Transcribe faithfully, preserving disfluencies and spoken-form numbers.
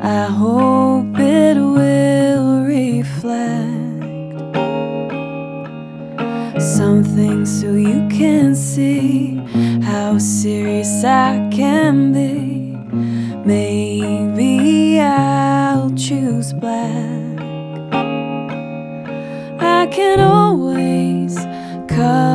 I hope it will reflect something so you can see how serious I can be. Maybe I'll choose black. I can always cut